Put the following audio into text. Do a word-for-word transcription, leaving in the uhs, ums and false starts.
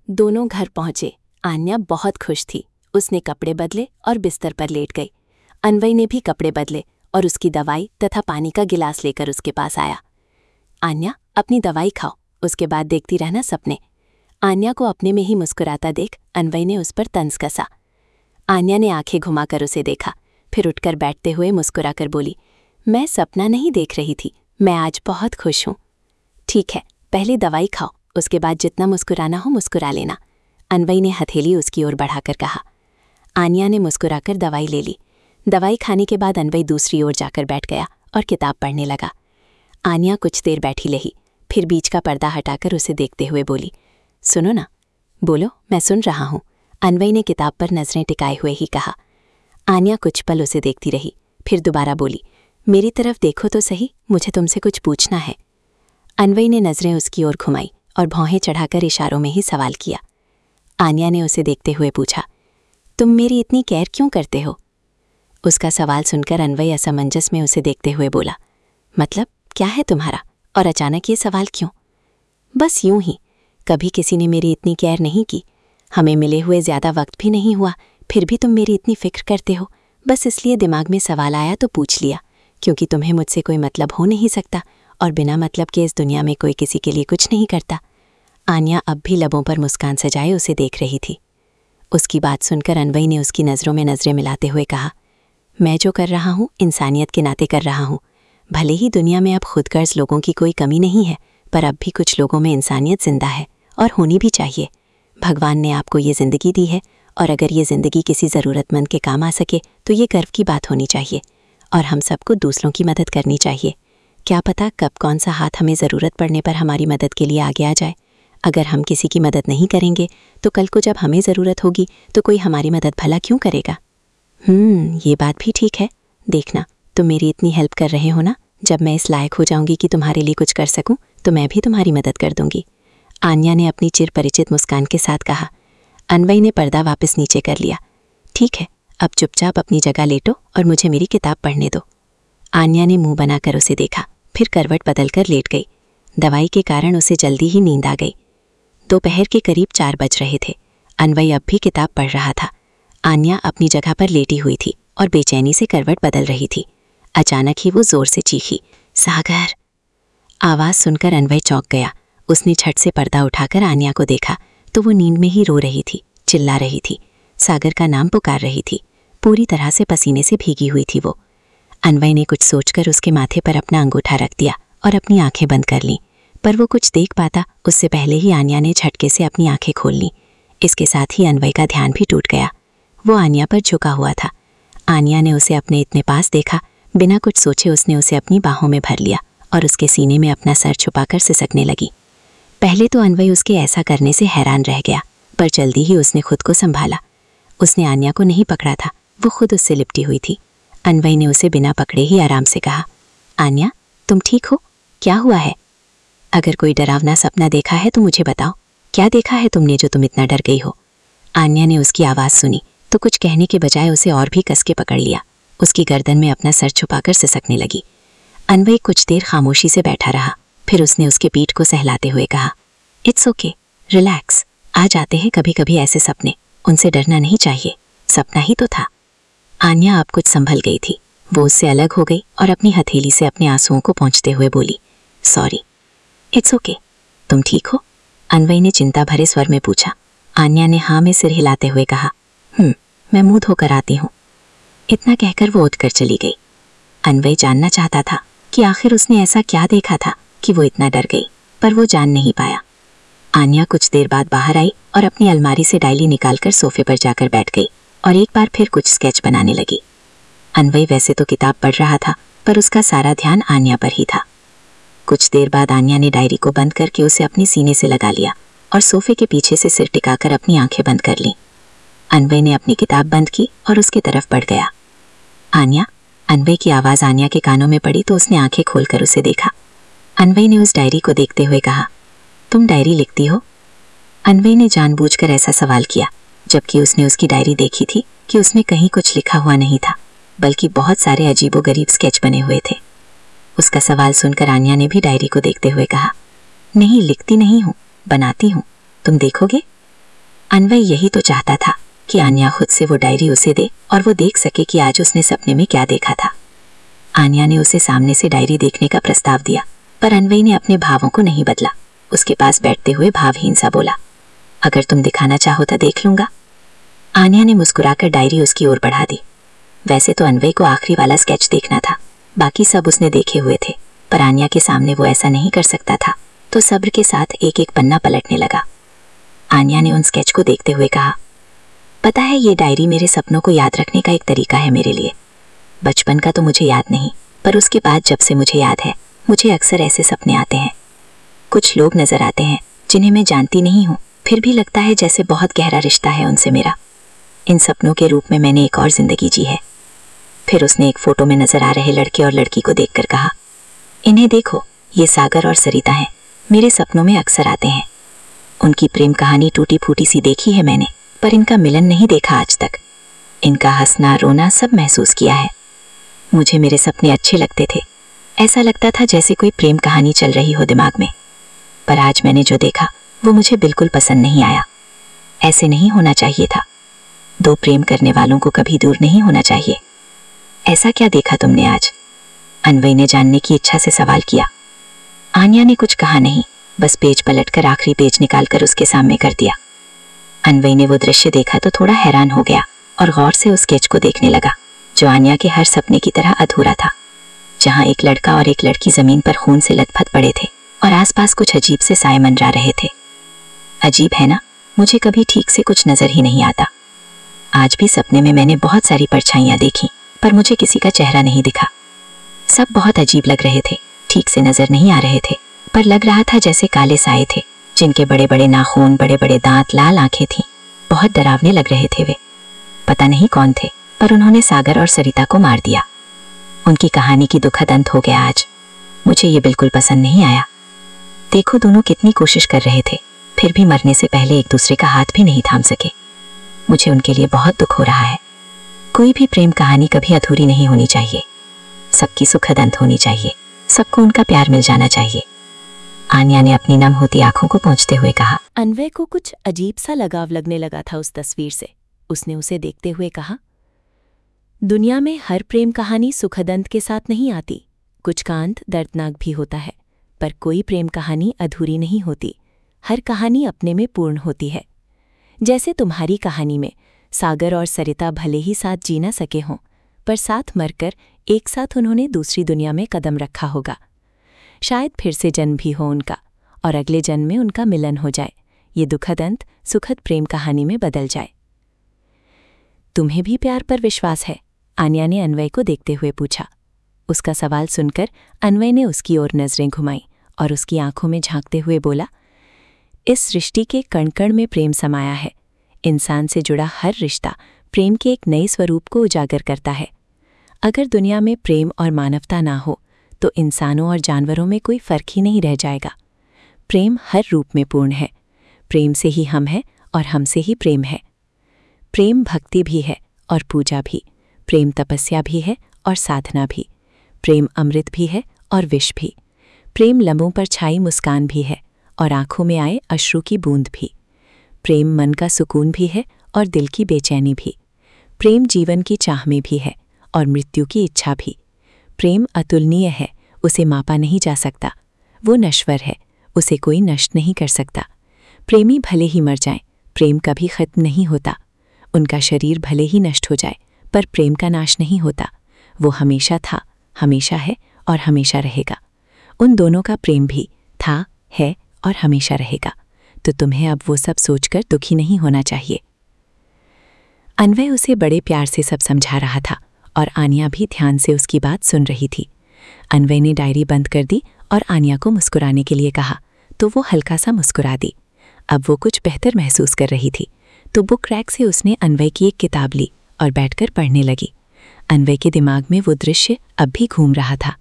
दोनों घर पहुंचे। आन्या बहुत खुश थी। उसने कपड़े बदले और बिस्तर पर लेट गई। अन्वय ने भी कपड़े बदले और उसकी दवाई तथा पानी का गिलास लेकर उसके पास आया। आन्या, अपनी दवाई खाओ, उसके बाद देखती रहना सपने। आन्या को अपने में ही मुस्कुराता देख अन्वय ने उस पर तंज कसा। आन्या ने आंखें घुमाकर उसे देखा, फिर उठकर बैठते हुए मुस्कुराकर बोली, मैं सपना नहीं देख रही थी, मैं आज बहुत खुश हूँ। ठीक है, पहले दवाई खाओ, उसके बाद जितना मुस्कुराना हो मुस्कुरा लेना, अन्वय ने हथेली उसकी ओर बढ़ाकर कहा। आन्या ने मुस्कुराकर दवाई ले ली। दवाई खाने के बाद अन्वय दूसरी ओर जाकर बैठ गया और किताब पढ़ने लगा। आन्या कुछ देर बैठी रही, फिर बीच का पर्दा हटाकर उसे देखते हुए बोली, सुनो ना। बोलो, मैं सुन रहा हूँ, अन्वय ने किताब पर नजरें टिकाए हुए ही कहा। आन्या कुछ पल उसे देखती रही, फिर दोबारा बोली, मेरी तरफ देखो तो सही, मुझे तुमसे कुछ पूछना है। अन्वय ने नजरें उसकी ओर घुमाई और भौहें चढ़ाकर इशारों में ही सवाल किया। आन्या ने उसे देखते हुए पूछा, तुम मेरी इतनी केयर क्यों करते हो? उसका सवाल सुनकर अन्वय असमंजस में उसे देखते हुए बोला, मतलब क्या है तुम्हारा, और अचानक ये सवाल क्यों? बस यूं ही, कभी किसी ने मेरी इतनी केयर नहीं की, हमें मिले हुए ज़्यादा वक्त भी नहीं हुआ, फिर भी तुम मेरी इतनी फिक्र करते हो, बस इसलिए दिमाग में सवाल आया तो पूछ लिया, क्योंकि तुम्हें मुझसे कोई मतलब हो नहीं सकता और बिना मतलब के इस दुनिया में कोई किसी के लिए कुछ नहीं करता। आन्या अब भी लबों पर मुस्कान सजाए उसे देख रही थी। उसकी बात सुनकर अन्वय ने उसकी नज़रों में नज़रें मिलाते हुए कहा, मैं जो कर रहा हूँ इंसानियत के नाते कर रहा हूँ। भले ही दुनिया में अब खुदगर्ज लोगों की कोई कमी नहीं है, पर अब भी कुछ लोगों में इंसानियत जिंदा है और होनी भी चाहिए। भगवान ने आपको ये ज़िंदगी दी है और अगर ये ज़िंदगी किसी ज़रूरतमंद के काम आ सके तो ये गर्व की बात होनी चाहिए और हम सबको दूसरों की मदद करनी चाहिए। क्या पता कब कौन सा हाथ हमें ज़रूरत पड़ने पर हमारी मदद के लिए आगे आ जाए। अगर हम किसी की मदद नहीं करेंगे तो कल को जब हमें ज़रूरत होगी तो कोई हमारी मदद भला क्यों करेगा? हम्म ये बात भी ठीक है। देखना, तुम मेरी इतनी हेल्प कर रहे हो ना, जब मैं इस लायक हो जाऊंगी कि तुम्हारे लिए कुछ कर सकूं तो मैं भी तुम्हारी मदद कर दूंगी। आन्या ने अपनी चिर परिचित मुस्कान के साथ कहा। अन्वय ने पर्दा वापस नीचे कर लिया। ठीक है, अब चुपचाप अपनी जगह लेटो और मुझे मेरी किताब पढ़ने दो। आन्या ने मुंह बनाकर उसे देखा, फिर करवट बदलकर लेट गई। दवाई के कारण उसे जल्दी ही नींद आ गई। दोपहर के करीब चार बज रहे थे। अन्वय अब भी किताब पढ़ रहा था। आन्या अपनी जगह पर लेटी हुई थी और बेचैनी से करवट बदल रही थी। अचानक ही वो जोर से चीखी, सागर। आवाज़ सुनकर अन्वय चौंक गया। उसने झट से पर्दा उठाकर आन्या को देखा तो वो नींद में ही रो रही थी, चिल्ला रही थी, सागर का नाम पुकार रही थी। पूरी तरह से पसीने से भीगी हुई थी वो। अन्वय ने कुछ सोचकर उसके माथे पर अपना अंगूठा रख दिया और अपनी आंखें बंद कर लीं, पर वो कुछ देख पाता उससे पहले ही आन्या ने झटके से अपनी आंखें खोल लीं। इसके साथ ही अन्वय का ध्यान भी टूट गया। वो आन्या पर झुका हुआ था। आन्या ने उसे अपने इतने पास देखा। बिना कुछ सोचे उसने उसे अपनी बाहों में भर लिया और उसके सीने में अपना सर छुपाकर सिसकने लगी। पहले तो अन्वय उसके ऐसा करने से हैरान रह गया, पर जल्दी ही उसने खुद को संभाला। उसने आन्या को नहीं पकड़ा था, वो खुद उससे लिपटी हुई थी। अन्वय ने उसे बिना पकड़े ही आराम से कहा, आन्या, तुम ठीक हो? क्या हुआ है? अगर कोई डरावना सपना देखा है तो मुझे बताओ, क्या देखा है तुमने जो तुम इतना डर गई हो? आन्या ने उसकी आवाज़ सुनी तो कुछ कहने के बजाय उसे और भी कस के पकड़ लिया। उसकी गर्दन में अपना सर छुपाकर सिसकने लगी। अन्वय कुछ देर खामोशी से बैठा रहा, फिर उसने उसके पीठ को सहलाते हुए कहा, इट्स ओके, रिलैक्स। आ जाते हैं कभी कभी ऐसे सपने, उनसे डरना नहीं चाहिए, सपना ही तो था। आन्या अब कुछ संभल गई थी। वो उससे अलग हो गई और अपनी हथेली से अपने आंसुओं को पोंछते हुए बोली, सॉरी। इट्स ओके, तुम ठीक हो? अन्वय ने चिंता भरे स्वर में पूछा। आन्या ने हाँ में सिर हिलाते हुए कहा, हम्म मैं मुंह धोकर आती हूँ। इतना कहकर वो उठकर चली गई। अन्वय जानना चाहता था कि आखिर उसने ऐसा क्या देखा था कि वो इतना डर गई, पर वो जान नहीं पाया। आन्या कुछ देर बाद बाहर आई और अपनी अलमारी से डायरी निकालकर सोफे पर जाकर बैठ गई और एक बार फिर कुछ स्केच बनाने लगी। अन्वय वैसे तो किताब पढ़ रहा था, पर उसका सारा ध्यान आन्या पर ही था। कुछ देर बाद आन्या ने डायरी को बंद करके उसे अपने सीने से लगा लिया और सोफे के पीछे से सिर टिकाकर अपनी आंखें बंद कर लीं। अन्वय ने अपनी किताब बंद की और उसकी तरफ बढ़ गया। आन्या, अन्वय की आवाज़ आन्या के कानों में पड़ी तो उसने आंखें खोलकर उसे देखा। अन्वय ने उस डायरी को देखते हुए कहा, तुम डायरी लिखती हो? अन्वय ने जानबूझकर ऐसा सवाल किया, जबकि उसने उसकी डायरी देखी थी कि उसमें कहीं कुछ लिखा हुआ नहीं था, बल्कि बहुत सारे अजीबोगरीब स्केच बने हुए थे। उसका सवाल सुनकर आन्या ने भी डायरी को देखते हुए कहा, नहीं, लिखती नहीं हूँ, बनाती हूँ, तुम देखोगे? अन्वय यही तो चाहता था कि आन्या खुद से वो डायरी उसे दे और वो देख सके कि आज उसने सपने में क्या देखा था। आन्या ने उसे सामने से डायरी देखने का प्रस्ताव दिया, पर अन्वय ने अपने भावों को नहीं बदला। उसके पास बैठते हुए भावहीन सा बोला, अगर तुम दिखाना चाहो तो देख लूंगा। आन्या ने मुस्कुराकर डायरी उसकी ओर बढ़ा दी। वैसे तो अन्वय को आखिरी वाला स्केच देखना था, बाकी सब उसने देखे हुए थे, पर आन्या के सामने वो ऐसा नहीं कर सकता था, तो सब्र के साथ एक एक पन्ना पलटने लगा। आन्या ने उन स्केच को देखते हुए कहा, पता है ये डायरी मेरे सपनों को याद रखने का एक तरीका है मेरे लिए। बचपन का तो मुझे याद नहीं, पर उसके बाद जब से मुझे याद है, मुझे अक्सर ऐसे सपने आते हैं। कुछ लोग नजर आते हैं जिन्हें मैं जानती नहीं हूँ, फिर भी लगता है जैसे बहुत गहरा रिश्ता है उनसे मेरा। इन सपनों के रूप में मैंने एक और जिंदगी जी है। फिर उसने एक फोटो में नजर आ रहे लड़के और लड़की को देखकर कहा, इन्हें देखो, ये सागर और सरिता हैं, मेरे सपनों में अक्सर आते हैं। उनकी प्रेम कहानी टूटी फूटी सी देखी है मैंने, पर इनका मिलन नहीं देखा आज तक। इनका हंसना रोना सब महसूस किया है। मुझे मेरे सपने अच्छे लगते थे, ऐसा लगता था जैसे कोई प्रेम कहानी चल रही हो दिमाग में, पर आज मैंने जो देखा वो मुझे बिल्कुल पसंद नहीं आया। ऐसे नहीं होना चाहिए था। दो प्रेम करने वालों को कभी दूर नहीं होना चाहिए। ऐसा क्या देखा तुमने आज? अन्वय ने जानने की इच्छा से सवाल किया। आन्या ने कुछ कहा नहीं, बस पेज पलटकर आखिरी पेज निकालकर उसके सामने कर दिया। अन्वय ने वो दृश्य देखा तो थोड़ा हैरान हो गया और गौर से उस स्केच को देखने लगा, जो आन्या के हर सपने की तरह अधूरा था, जहां एक लड़का और एक लड़की जमीन पर खून से लथपथ पड़े थे और आसपास कुछ अजीब से साए मंडरा रहे थे। अजीब है ना, मुझे कभी ठीक से कुछ नजर ही नहीं आता। आज भी सपने में मैंने बहुत सारी परछाइयां देखी, पर मुझे किसी का चेहरा नहीं दिखा। सब बहुत अजीब लग रहे थे, ठीक से नजर नहीं आ रहे थे, पर लग रहा था जैसे काले साए थे, जिनके बड़े बड़े नाखून, बड़े बड़े दांत, लाल आंखें थीं। बहुत डरावने लग रहे थे वे। पता नहीं कौन थे, पर उन्होंने सागर और सरिता को मार दिया। उनकी कहानी की दुखद अंत हो गया आज। मुझे ये बिल्कुल पसंद नहीं आया। देखो, दोनों कितनी कोशिश कर रहे थे, फिर भी मरने से पहले एक दूसरे का हाथ भी नहीं थाम सके। मुझे उनके लिए बहुत दुख हो रहा है। कोई भी प्रेम कहानी कभी अधूरी नहीं होनी चाहिए। सबकी सुखद अंत होनी चाहिए, सबको उनका प्यार मिल जाना चाहिए। आन्या ने अपनी नम होती आंखों को पोंछते हुए कहा। अन्वय को कुछ अजीब सा लगाव लगने लगा था उस तस्वीर से। उसने उसे देखते हुए कहा, दुनिया में हर प्रेम कहानी सुखद अंत के साथ नहीं आती। कुछ का अंत दर्दनाक भी होता है, पर कोई प्रेम कहानी अधूरी नहीं होती। हर कहानी अपने में पूर्ण होती है। जैसे तुम्हारी कहानी में सागर और सरिता भले ही साथ जी न सके हों, पर साथ मरकर एक साथ उन्होंने दूसरी दुनिया में कदम रखा होगा। शायद फिर से जन्म भी हो उनका, और अगले जन्म में उनका मिलन हो जाए। ये दुखद अंत सुखद प्रेम कहानी में बदल जाए। तुम्हें भी प्यार पर विश्वास है? आन्या ने अन्वय को देखते हुए पूछा। उसका सवाल सुनकर अन्वय ने उसकी ओर नजरें घुमाई और उसकी आंखों में झांकते हुए बोला, इस सृष्टि के कण कण में प्रेम समाया है। इंसान से जुड़ा हर रिश्ता प्रेम के एक नए स्वरूप को उजागर करता है। अगर दुनिया में प्रेम और मानवता ना हो तो इंसानों और जानवरों में कोई फर्क ही नहीं रह जाएगा। प्रेम हर रूप में पूर्ण है। प्रेम से ही हम हैं और हमसे ही प्रेम है। प्रेम भक्ति भी है और पूजा भी। प्रेम तपस्या भी है और साधना भी। प्रेम अमृत भी है और विष भी। प्रेम लबों पर छाई मुस्कान भी है और आंखों में आए अश्रु की बूंद भी। प्रेम मन का सुकून भी है और दिल की बेचैनी भी। प्रेम जीवन की चाह में भी है और मृत्यु की इच्छा भी। प्रेम अतुलनीय है, उसे मापा नहीं जा सकता। वो नश्वर है, उसे कोई नष्ट नहीं कर सकता। प्रेमी भले ही मर जाएं, प्रेम कभी खत्म नहीं होता। उनका शरीर भले ही नष्ट हो जाए, पर प्रेम का नाश नहीं होता। वो हमेशा था, हमेशा है और हमेशा रहेगा। उन दोनों का प्रेम भी था, है और हमेशा रहेगा। तो तुम्हें अब वो सब सोचकर दुखी नहीं होना चाहिए। अन्वय उसे बड़े प्यार से सब समझा रहा था और आन्या भी ध्यान से उसकी बात सुन रही थी। अन्वय ने डायरी बंद कर दी और आन्या को मुस्कुराने के लिए कहा, तो वो हल्का सा मुस्कुरा दी। अब वो कुछ बेहतर महसूस कर रही थी, तो बुक रैक से उसने अन्वय की एक किताब ली और बैठकर पढ़ने लगी। अन्वय के दिमाग में वो दृश्य अब भी घूम रहा था।